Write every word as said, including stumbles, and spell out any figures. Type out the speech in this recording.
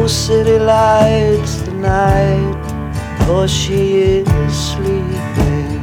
old city lights tonight, for she is sleeping.